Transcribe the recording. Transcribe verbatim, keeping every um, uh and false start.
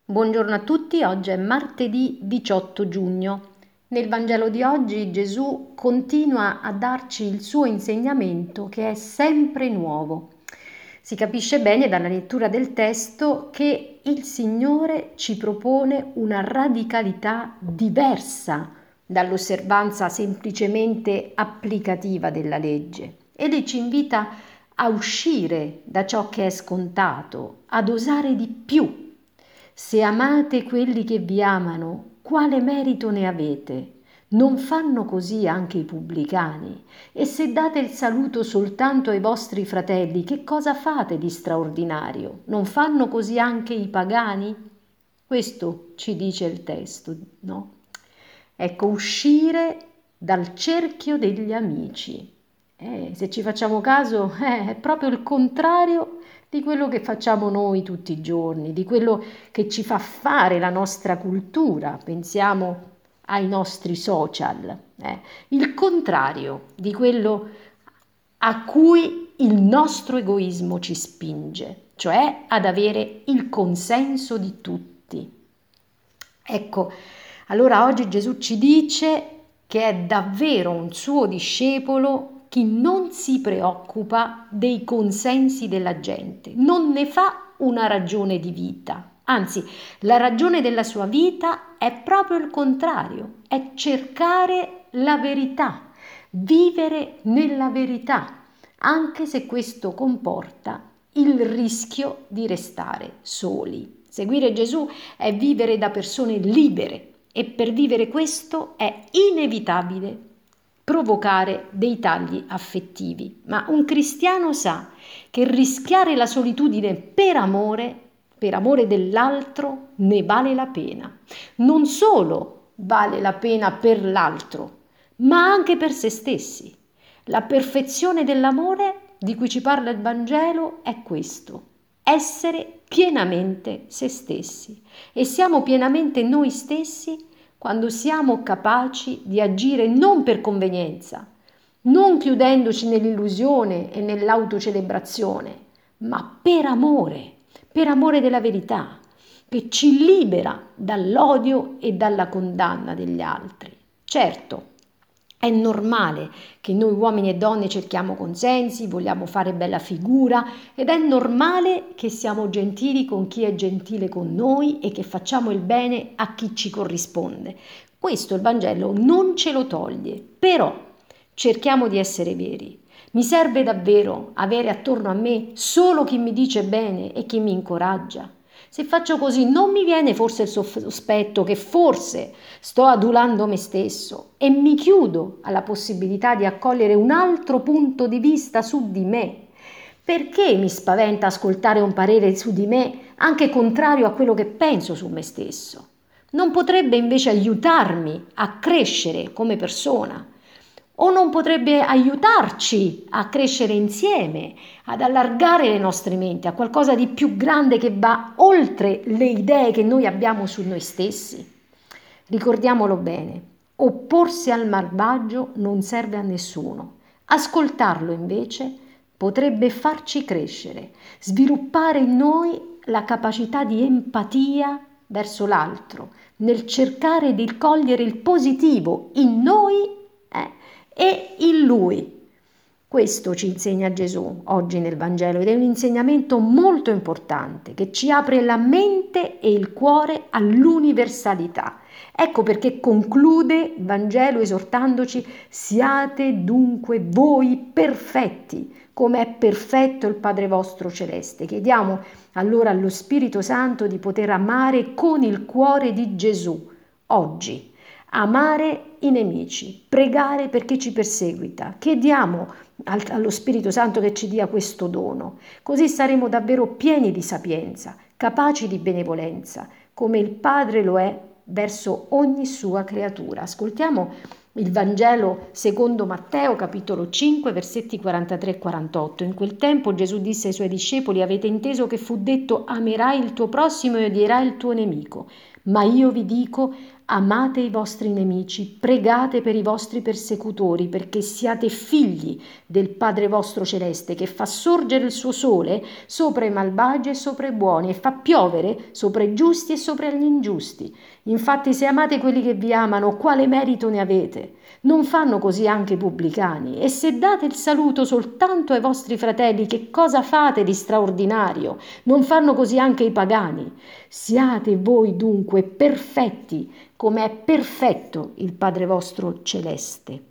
Buongiorno a tutti, oggi è martedì diciotto giugno. Nel Vangelo di oggi Gesù continua a darci il suo insegnamento che è sempre nuovo. Si capisce bene dalla lettura del testo che il Signore ci propone una radicalità diversa dall'osservanza semplicemente applicativa della legge ed ci invita a uscire da ciò che è scontato, ad osare di più. Se amate quelli che vi amano, quale merito ne avete? Non fanno così anche i pubblicani? E se date il saluto soltanto ai vostri fratelli, che cosa fate di straordinario? Non fanno così anche i pagani? Questo ci dice il testo, no? Ecco, uscire dal cerchio degli amici. Eh, se ci facciamo caso, eh, è proprio il contrario di quello che facciamo noi tutti i giorni, di quello che ci fa fare la nostra cultura. Pensiamo ai nostri social, eh. Il contrario di quello a cui il nostro egoismo ci spinge, cioè ad avere il consenso di tutti. Ecco, allora oggi Gesù ci dice che è davvero un suo discepolo chi non si preoccupa dei consensi della gente, non ne fa una ragione di vita. Anzi, la ragione della sua vita è proprio il contrario, è cercare la verità, vivere nella verità, anche se questo comporta il rischio di restare soli. Seguire Gesù è vivere da persone libere e per vivere questo è inevitabile provocare dei tagli affettivi. Ma un cristiano sa che rischiare la solitudine per amore, per amore dell'altro, ne vale la pena. Non solo vale la pena per l'altro, ma anche per se stessi. La perfezione dell'amore di cui ci parla il Vangelo è questo: essere pienamente se stessi. E siamo pienamente noi stessi quando siamo capaci di agire non per convenienza, non chiudendoci nell'illusione e nell'autocelebrazione, ma per amore, per amore della verità, che ci libera dall'odio e dalla condanna degli altri. Certo, è normale che noi uomini e donne cerchiamo consensi, vogliamo fare bella figura ed è normale che siamo gentili con chi è gentile con noi e che facciamo il bene a chi ci corrisponde. Questo il Vangelo non ce lo toglie, però cerchiamo di essere veri. Mi serve davvero avere attorno a me solo chi mi dice bene e chi mi incoraggia? Se faccio così non mi viene forse il sospetto che forse sto adulando me stesso e mi chiudo alla possibilità di accogliere un altro punto di vista su di me? Perché mi spaventa ascoltare un parere su di me anche contrario a quello che penso su me stesso? Non potrebbe invece aiutarmi a crescere come persona? O non potrebbe aiutarci a crescere insieme, ad allargare le nostre menti a qualcosa di più grande che va oltre le idee che noi abbiamo su noi stessi? Ricordiamolo bene, opporsi al malvagio non serve a nessuno. Ascoltarlo invece potrebbe farci crescere, sviluppare in noi la capacità di empatia verso l'altro, nel cercare di cogliere il positivo in noi eh, e in Lui. Questo ci insegna Gesù oggi nel Vangelo ed è un insegnamento molto importante che ci apre la mente e il cuore all'universalità. Ecco perché conclude il Vangelo esortandoci: siate dunque voi perfetti, come è perfetto il Padre vostro celeste. Chiediamo allora allo Spirito Santo di poter amare con il cuore di Gesù oggi. Amare i nemici, pregare per chi ci perseguita. Chiediamo allo Spirito Santo che ci dia questo dono, così saremo davvero pieni di sapienza, capaci di benevolenza, come il Padre lo è verso ogni sua creatura. Ascoltiamo il Vangelo secondo Matteo, capitolo cinque, versetti quarantatré e quarantotto. In quel tempo Gesù disse ai suoi discepoli: avete inteso che fu detto: amerai il tuo prossimo e odierai il tuo nemico. Ma io vi dico, amate i vostri nemici, pregate per i vostri persecutori, perché siate figli del Padre vostro celeste, che fa sorgere il suo sole sopra i malvagi e sopra i buoni, e fa piovere sopra i giusti e sopra gli ingiusti. Infatti, se amate quelli che vi amano, quale merito ne avete? Non fanno così anche i pubblicani? E se date il saluto soltanto ai vostri fratelli, che cosa fate di straordinario? Non fanno così anche i pagani? Siate voi dunque perfetti, come è perfetto il Padre vostro celeste.